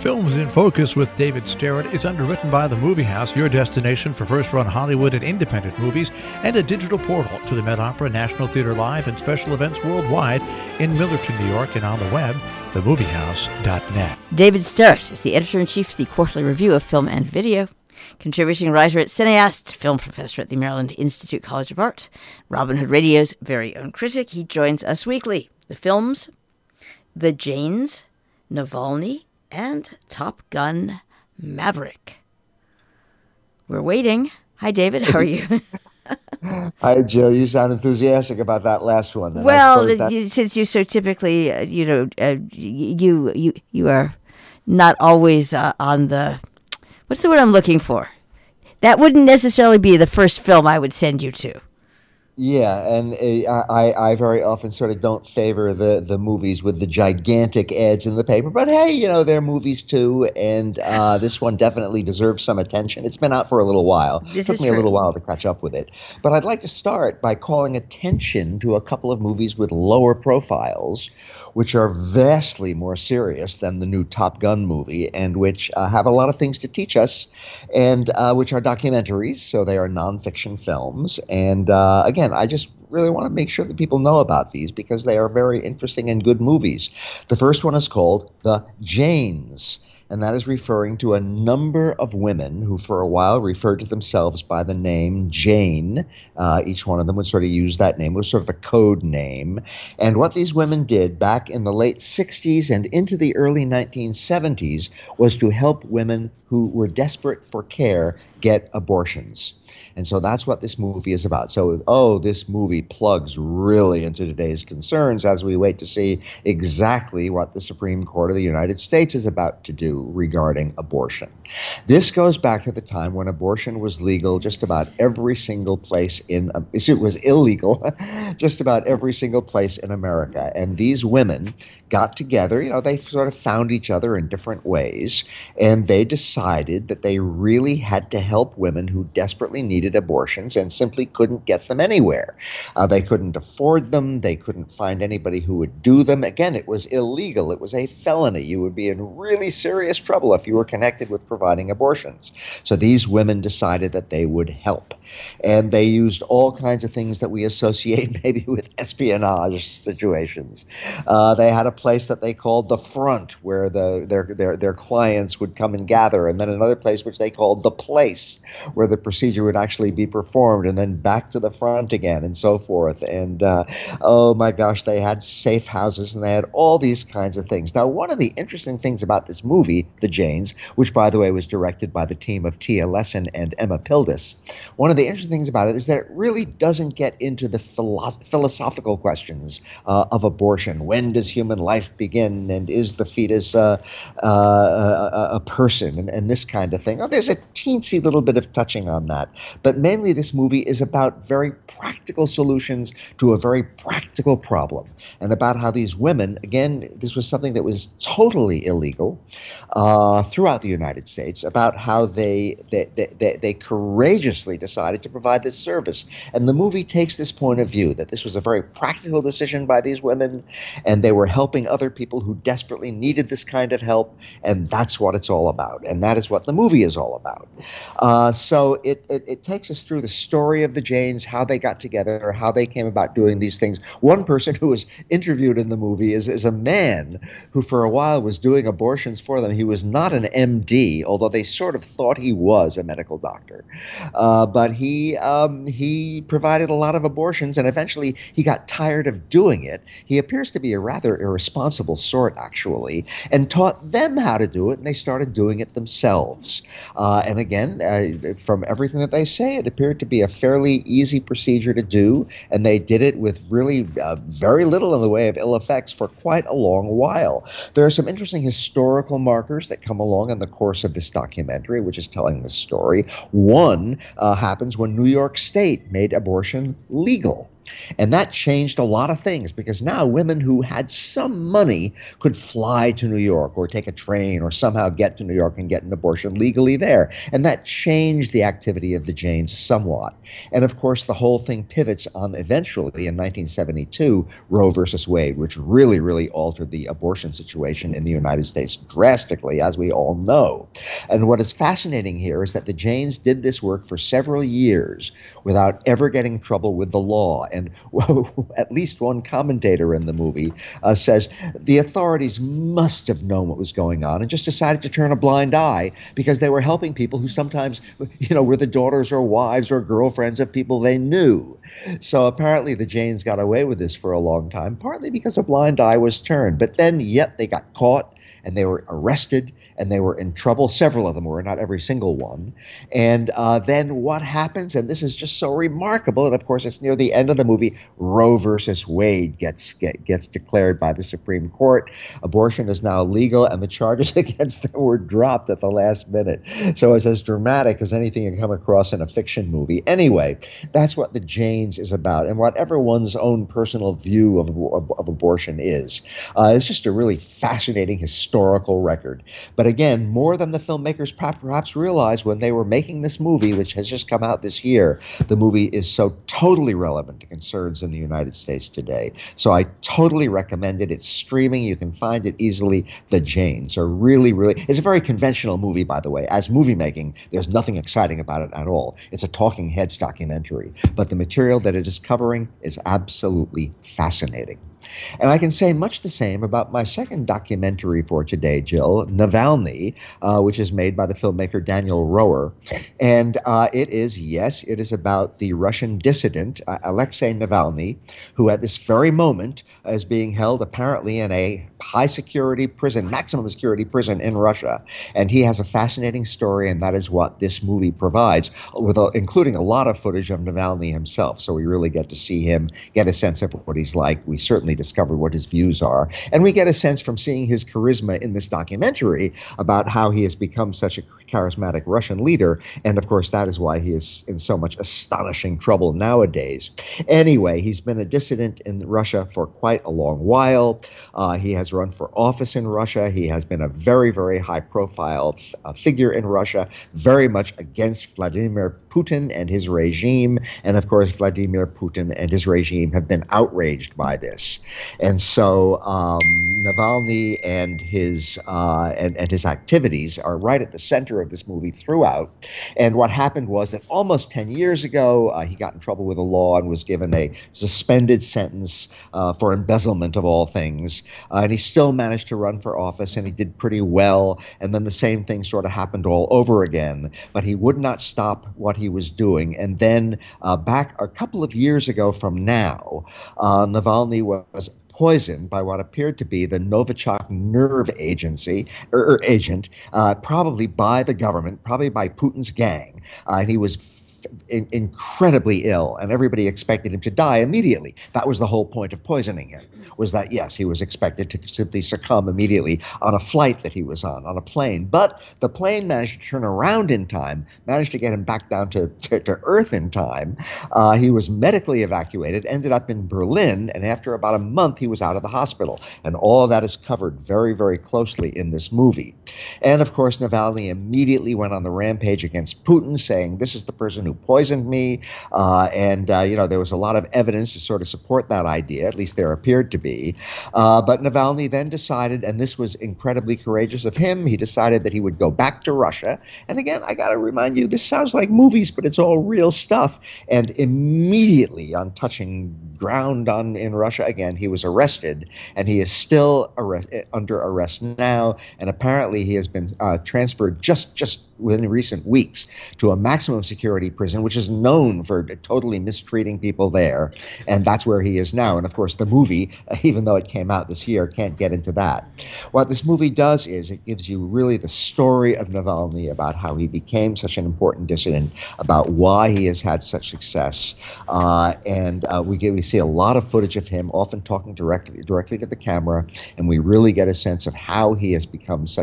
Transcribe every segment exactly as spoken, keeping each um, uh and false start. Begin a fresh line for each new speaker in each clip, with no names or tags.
Films in Focus with David Starrett is underwritten by The Movie House, your destination for first-run Hollywood and independent movies, and a digital portal to the Met Opera, National Theater Live, and special events worldwide in Millerton, New York, and on the web, the movie house dot net.
David Starrett is the editor-in-chief of the Quarterly Review of Film and Video, contributing writer at Cineast, film professor at the Maryland Institute College of Art, Robin Hood Radio's very own critic. He joins us weekly. The films, The Janes, Navalny, and Top Gun Maverick. We're waiting. Hi, David. How are you?
Hi, Jill. You sound enthusiastic about that last one.
Well, that... you, since you so typically, uh, you know, uh, you you you are not always uh, on the. What's the word I'm looking for? That wouldn't necessarily be the first film I would send you to.
Yeah, and uh, I, I very often sort of don't favor the, the movies with the gigantic ads in the paper. But hey, you know, they're movies too, and uh, this one definitely deserves some attention. It's been out for a little while.
This
it took me
true.
a little while to catch up with it. But I'd like to start by calling attention to a couple of movies with lower profiles, which are vastly more serious than the new Top Gun movie, and which uh, have a lot of things to teach us, and uh, which are documentaries, so they are nonfiction films. And uh, again, I just really want to make sure that people know about these because they are very interesting and good movies. The first one is called The Janes, and that is referring to a number of women who for a while referred to themselves by the name Jane. Uh, each one of them would sort of use that name. It was sort of a code name. And what these women did back in the late sixties and into the early nineteen seventies was to help women who were desperate for care get abortions. And so that's what this movie is about. So, oh, this movie plugs really into today's concerns as we wait to see exactly what the Supreme Court of the United States is about to do regarding abortion. This goes back to the time when abortion was legal just about every single place in – it was illegal just about every single place in America. And these women got together, you know, they sort of found each other in different ways, and they decided that they really had to help women who desperately needed abortions and simply couldn't get them anywhere. Uh, they couldn't afford them. They couldn't find anybody who would do them. Again, it was illegal. It was a felony. You would be in really serious trouble if you were connected with providing abortions. So these women decided that they would help. And they used all kinds of things that we associate maybe with espionage situations. Uh, they had a place that they called the front where the their, their, their clients would come and gather, and then another place which they called the place where the procedure would actually be performed, and then back to the front again and so forth. And uh, oh my gosh, they had safe houses and they had all these kinds of things. Now, one of the interesting things about this movie, The Janes, which by the way was directed by the team of Tia Lesson and Emma Pildes, one of the interesting things about it is that it really doesn't get into the philo- philosophical questions uh, of abortion. When does human life begin, and is the fetus uh, uh, a, a person, and, and this kind of thing. Oh, there's a teensy little bit of touching on that. But mainly this movie is about very practical solutions to a very practical problem, and about how these women, again, this was something that was totally illegal uh, throughout the United States, about how they they, they, they they courageously decided to provide this service. And the movie takes this point of view, that this was a very practical decision by these women, and they were helping other people who desperately needed this kind of help, and that's what it's all about. And that is what the movie is all about. Uh, so it, it, it takes us through the story of the Janes, how they got together, how they came about doing these things. One person who was interviewed in the movie is, is a man who for a while was doing abortions for them. He was not an M D, although they sort of thought he was a medical doctor. Uh, but he um, he provided a lot of abortions, and eventually he got tired of doing it. He appears to be a rather irresponsible sort, actually, and taught them how to do it, and they started doing it themselves. Uh, and again, uh, from everything that they say, it appeared to be a fairly easy procedure to do, and they did it with really uh, very little in the way of ill effects for quite a long while. There are some interesting historical markers that come along in the course of this documentary, which is telling the story. One uh, happens when New York State made abortion legal. And that changed a lot of things because now women who had some money could fly to New York or take a train or somehow get to New York and get an abortion legally there. And that changed the activity of the Janes somewhat. And of course, the whole thing pivots on eventually in nineteen seventy-two, Roe versus Wade, which really, really altered the abortion situation in the United States drastically, as we all know. And what is fascinating here is that the Janes did this work for several years without ever getting in trouble with the law. And well, at least one commentator in the movie uh, says the authorities must have known what was going on and just decided to turn a blind eye because they were helping people who sometimes, you know, were the daughters or wives or girlfriends of people they knew. So apparently the Janes got away with this for a long time, partly because a blind eye was turned. But then yet they got caught and they were arrested and they were in trouble. Several of them were, not every single one. And uh, then what happens, and this is just so remarkable, and of course it's near the end of the movie, Roe versus Wade gets get, gets declared by the Supreme Court. Abortion is now legal, and the charges against them were dropped at the last minute. So it's as dramatic as anything you come across in a fiction movie. Anyway, that's what the Janes is about, and whatever one's own personal view of, of, of abortion is. Uh, it's just a really fascinating historical record. But again, more than the filmmakers perhaps realized when they were making this movie, which has just come out this year, the movie is so totally relevant to concerns in the United States today. So I totally recommend it. It's streaming. You can find it easily. The Janes are really, really, it's a very conventional movie, by the way. As movie making, there's nothing exciting about it at all. It's a talking heads documentary. But the material that it is covering is absolutely fascinating. And I can say much the same about my second documentary for today, Jill, Navalny, uh, which is made by the filmmaker Daniel Roher. And uh, it is, yes, it is about the Russian dissident, uh, Alexei Navalny, who at this very moment is being held apparently in a high-security prison, maximum security prison in Russia. And he has a fascinating story, and that is what this movie provides, with a, including a lot of footage of Navalny himself. So we really get to see him, get a sense of what he's like. We certainly discover what his views are. And we get a sense from seeing his charisma in this documentary about how he has become such a charismatic Russian leader. And of course, that is why he is in so much astonishing trouble nowadays. Anyway, he's been a dissident in Russia for quite a long while. Uh, he has run for office in Russia. He has been a very, very high profile uh, figure in Russia, very much against Vladimir Putin and his regime. And of course, Vladimir Putin and his regime have been outraged by this. And so um, Navalny and his uh, and, and his activities are right at the center of this movie throughout. And what happened was that almost ten years ago, uh, he got in trouble with the law and was given a suspended sentence uh, for embezzlement of all things. Uh, and he still managed to run for office, and he did pretty well. And then the same thing sort of happened all over again. But he would not stop what he was doing. And then uh, back a couple of years ago from now, uh, Navalny was poisoned by what appeared to be the Novichok nerve agency or, or agent, uh, probably by the government, probably by Putin's gang. Uh, and he was f- in- incredibly ill, and everybody expected him to die immediately. That was the whole point of poisoning him, was that, yes, he was expected to simply succumb immediately on a flight that he was on, on a plane. But the plane managed to turn around in time, managed to get him back down to, to, to Earth in time. Uh, he was medically evacuated, ended up in Berlin, and after about a month, he was out of the hospital. And all of that is covered very, very closely in this movie. And, of course, Navalny immediately went on the rampage against Putin, saying, this is the person who poisoned me. Uh, and, uh, you know, there was a lot of evidence to sort of support that idea, at least there appeared to be. Uh, but Navalny then decided, and this was incredibly courageous of him, he decided that he would go back to Russia. And again, I got to remind you, this sounds like movies, but it's all real stuff. And immediately on touching ground on in Russia again, he was arrested, and he is still arrest, under arrest now. And apparently he has been uh, transferred just, just within recent weeks to a maximum security prison, which is known for totally mistreating people there. And that's where he is now. And of course, the movie, even though it came out this year, can't get into that. What this movie does is it gives you really the story of Navalny, about how he became such an important dissident, about why he has had such success. Uh, and uh, we, get, we see a lot of footage of him, often talking directly, directly to the camera, and we really get a sense of how he has become such a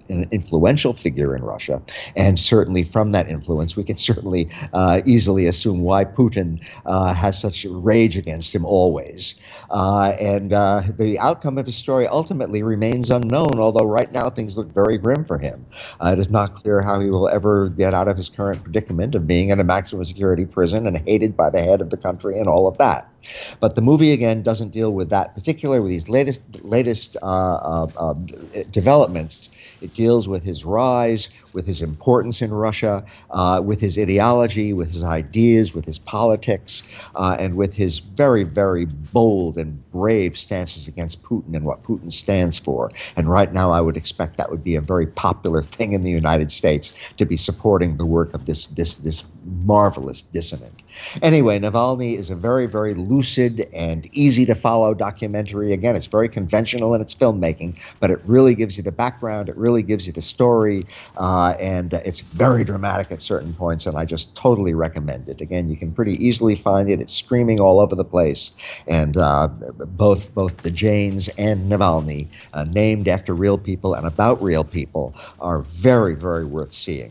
an influential figure in Russia, and certainly from that influence, we can certainly uh, easily assume why Putin uh, has such rage against him always. Uh, and uh, the outcome of his story ultimately remains unknown, although right now things look very grim for him. Uh, it is not clear how he will ever get out of his current predicament of being in a maximum security prison and hated by the head of the country and all of that. But the movie, again, doesn't deal with that particular, with these latest latest uh, uh, uh, developments. It deals with his rise, with his importance in Russia, uh, with his ideology, with his ideas, with his politics, uh, and with his very, very bold and brave stances against Putin and what Putin stands for. And right now, I would expect that would be a very popular thing in the United States, to be supporting the work of this this this marvelous dissident. Anyway, Navalny is a very, very lucid and easy to follow documentary. Again, it's very conventional in its filmmaking, but it really gives you the background. It really gives you the story, uh, and uh, it's very dramatic at certain points, and I just totally recommend it. Again, you can pretty easily find it. It's streaming all over the place, and uh, both both the Janes and Navalny, uh, named after real people and about real people, are very, very worth seeing.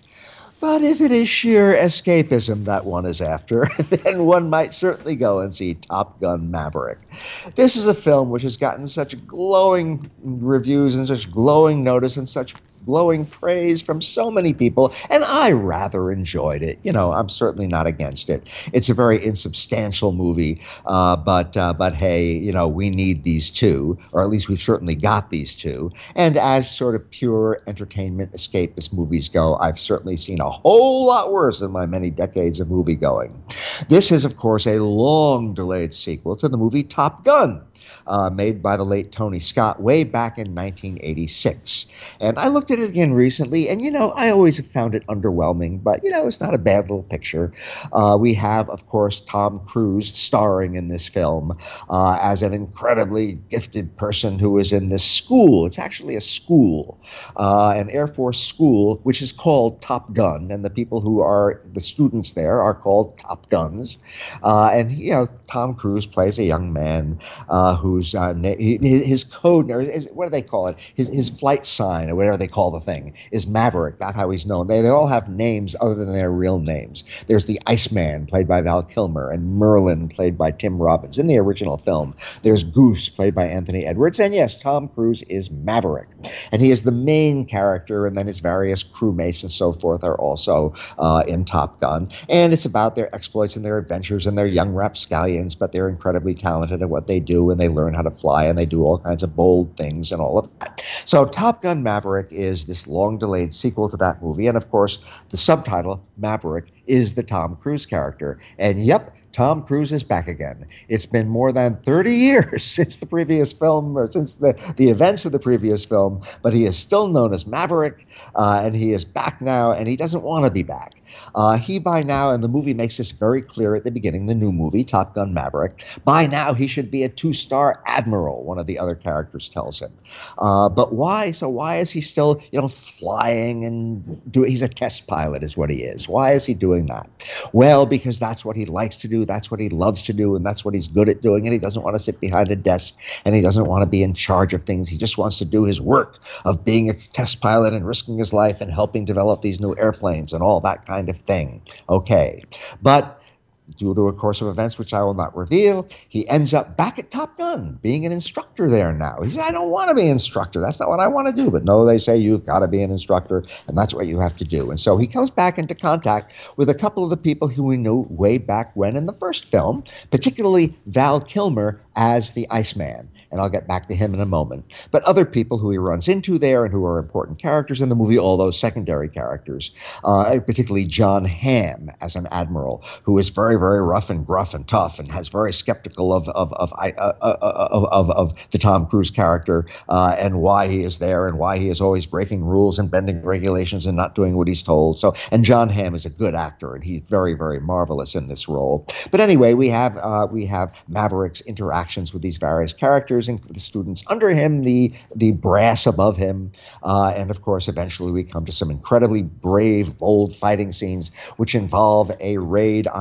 But if it is sheer escapism that one is after, then one might certainly go and see Top Gun Maverick. This is a film which has gotten such glowing reviews and such glowing notice and such glowing praise from so many people, and I rather enjoyed it. You know, I'm certainly not against it. It's a very insubstantial movie, uh, but uh, but hey, you know, we need these two, or at least we've certainly got these two. And as sort of pure entertainment escapist movies go, I've certainly seen a whole lot worse in my many decades of movie going. This is, of course, a long-delayed sequel to the movie Top Gun, Uh, made by the late Tony Scott way back in nineteen eighty-six. And I looked at it again recently, and, you know, I always have found it underwhelming, but, you know, it's not a bad little picture. Uh, we have, of course, Tom Cruise starring in this film uh, as an incredibly gifted person who is in this school. It's actually a school, uh, an Air Force school, which is called Top Gun, and the people who are the students there are called Top Guns. Uh, and, you know, Tom Cruise plays a young man uh, who Whose uh, his code, or his, what do they call it? His his flight sign, or whatever they call the thing, is Maverick. That's how he's known. They they all have names other than their real names. There's the Iceman, played by Val Kilmer, and Merlin, played by Tim Robbins in the original film. There's Goose, played by Anthony Edwards, and yes, Tom Cruise is Maverick, and he is the main character. And then his various crewmates and so forth are also uh, in Top Gun, and it's about their exploits and their adventures, and they're young rapscallions, but they're incredibly talented at what they do, and they learn how to fly, and they do all kinds of bold things and all of that. So Top Gun Maverick is this long-delayed sequel to that movie, and of course, the subtitle, Maverick, is the Tom Cruise character. And yep, Tom Cruise is back again. It's been more than thirty years since the previous film, or since the, the events of the previous film, but he is still known as Maverick, uh, and he is back now, and he doesn't want to be back. Uh, he by now, and the movie makes this very clear at the beginning, the new movie, Top Gun Maverick, by now he should be a two-star admiral, one of the other characters tells him. Uh, but why? So why is he still, you know, flying and doing, he's a test pilot is what he is. Why is he doing that? Well, because that's what he likes to do, that's what he loves to do, and that's what he's good at doing, and he doesn't want to sit behind a desk, and he doesn't want to be in charge of things. He just wants to do his work of being a test pilot and risking his life and helping develop these new airplanes and all that kind of thing. Okay, but due to a course of events which I will not reveal, he ends up back at Top Gun, being an instructor there now. He said, I don't want to be an instructor. That's not what I want to do. But no, they say you've got to be an instructor, and that's what you have to do. And so he comes back into contact with a couple of the people who we knew way back when in the first film, particularly Val Kilmer as the Iceman. And I'll get back to him in a moment. But other people who he runs into there and who are important characters in the movie, all those secondary characters, uh, particularly John Hamm as an admiral, who is very, very rough and gruff and tough and has very skeptical of of of uh, of, of, of the Tom Cruise character uh, and why he is there and why he is always breaking rules and bending regulations and not doing what he's told. So, and John Hamm is a good actor, and he's very, very marvelous in this role. But anyway, we have uh, we have Maverick's interactions with these various characters, and the students under him, the the brass above him, uh, and of course, eventually we come to some incredibly brave, bold fighting scenes, which involve a raid on a nuclear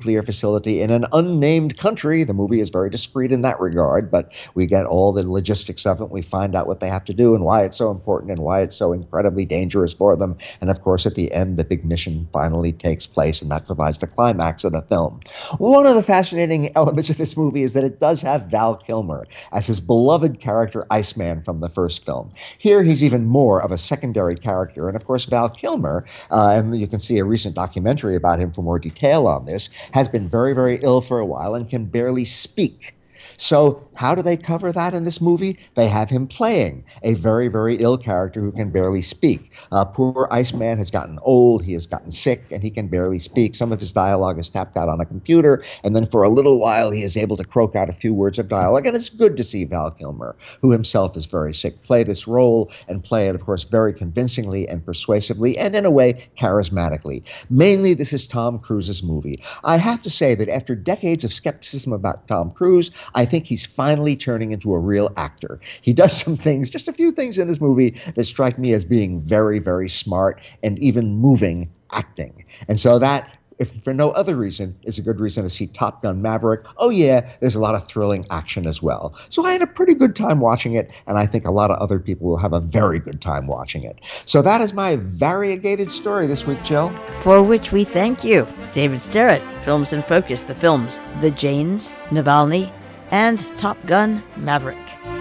nuclear facility in an unnamed country. The movie is very discreet in that regard, but we get all the logistics of it. We find out what they have to do and why it's so important and why it's so incredibly dangerous for them. And of course, at the end, the big mission finally takes place, and that provides the climax of the film. One of the fascinating elements of this movie is that it does have Val Kilmer as his beloved character Iceman from the first film. Here, he's even more of a secondary character. And of course, Val Kilmer, uh, and you can see a recent documentary about him for more detail on this, has been very, very ill for a while and can barely speak. So how do they cover that in this movie? They have him playing a very, very ill character who can barely speak. Uh, poor Iceman has gotten old, he has gotten sick, and he can barely speak. Some of his dialogue is tapped out on a computer, and then for a little while he is able to croak out a few words of dialogue. And it's good to see Val Kilmer, who himself is very sick, play this role and play it, of course, very convincingly and persuasively and in a way charismatically. Mainly, this is Tom Cruise's movie. I have to say that after decades of skepticism about Tom Cruise, I I think he's finally turning into a real actor. He does some things, just a few things in this movie that strike me as being very, very smart and even moving acting. And so that, if for no other reason, is a good reason to see Top Gun Maverick. Oh yeah, there's a lot of thrilling action as well. So I had a pretty good time watching it, and I think a lot of other people will have a very good time watching it. So that is my variegated story this week, Jill.
For which we thank you. David Sterrett, Films in Focus, the films The Janes, Navalny, and Top Gun Maverick.